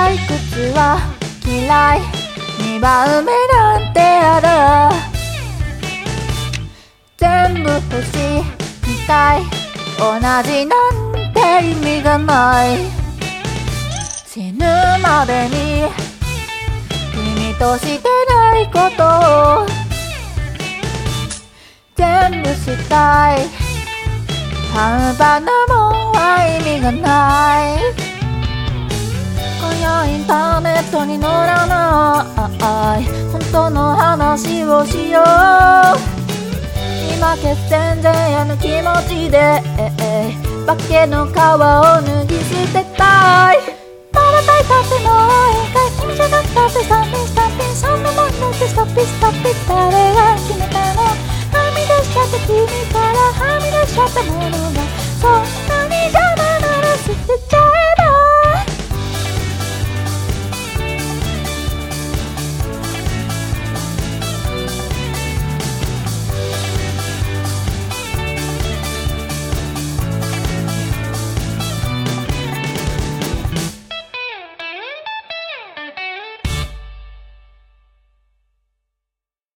退屈は嫌い、2番目なんてある。全部欲しいみたい、同じなんて意味がない。死ぬまでに君としてないことを全部したい。半端なもんは意味がない。今夜インターネットに載らない本当の話をしよう。今決戦前夜の気持ちで化けの皮を脱ぎ捨て